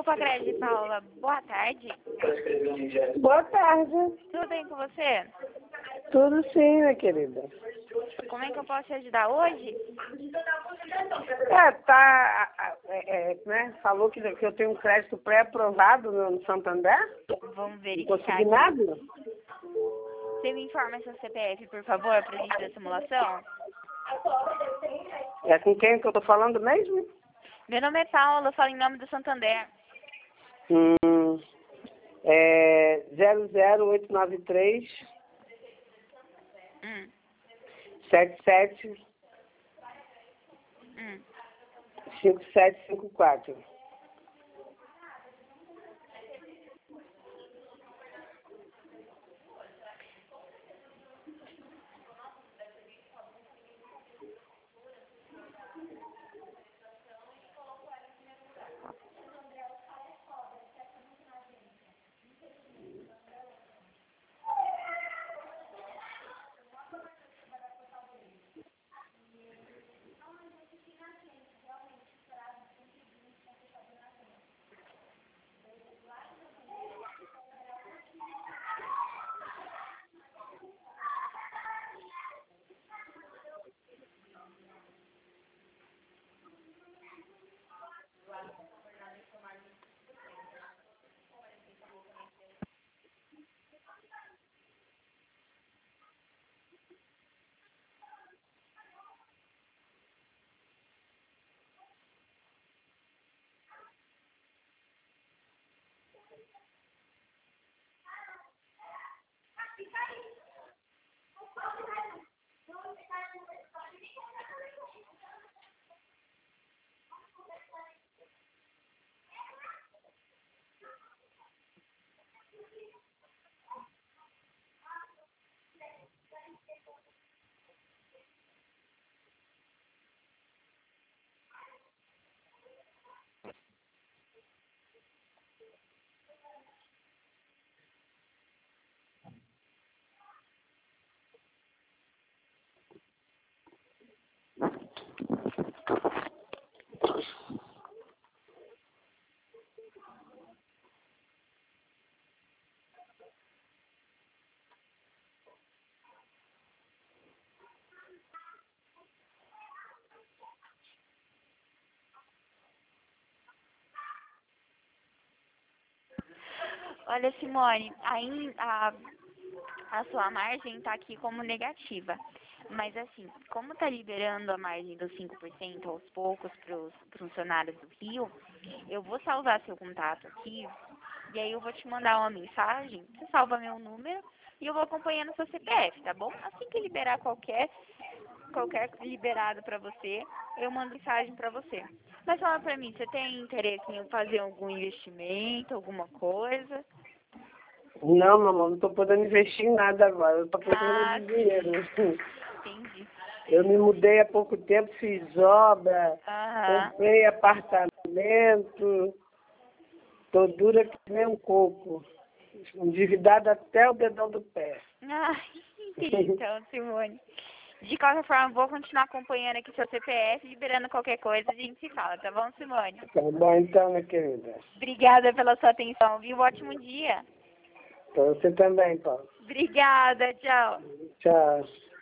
Opa, Crédito Paula, boa tarde. Boa tarde. Tudo bem com você? Tudo sim, minha querida. Como é que eu posso te ajudar hoje? Né? Falou que eu tenho um crédito pré-aprovado no Santander. Vamos Não verificar consegui aqui. nada. Você me informa seu CPF, por favor, pra gente da simulação? É com quem que eu tô falando mesmo? Meu nome é Paula, eu falo em nome do Santander. 00893 Hum, 77 hum. 5754. Olha, Simone, aí a sua margem tá aqui como negativa. Mas assim, como tá liberando a margem dos 5% aos poucos para os funcionários do Rio, eu vou salvar seu contato aqui e aí eu vou te mandar uma mensagem, você salva meu número e eu vou acompanhando seu CPF, tá bom? Assim que liberar qualquer liberado para você, eu mando mensagem para você. Mas fala pra mim, você tem interesse em fazer algum investimento, alguma coisa? Não, mamãe, não tô podendo investir em nada agora. Eu tô precisando de dinheiro. Entendi. Eu me mudei há pouco tempo, fiz obra, Aham. comprei apartamento. Tô dura que nem um coco. Endividada até o dedão do pé. Ah, entendi então, Simone. De qualquer forma, vou continuar acompanhando aqui seu CPF, liberando qualquer coisa, a gente se fala, tá bom, Simone? Tá bom então, minha querida. Obrigada pela sua atenção, viu? Ótimo dia. Pra você também, Paulo. Obrigada, tchau. Tchau.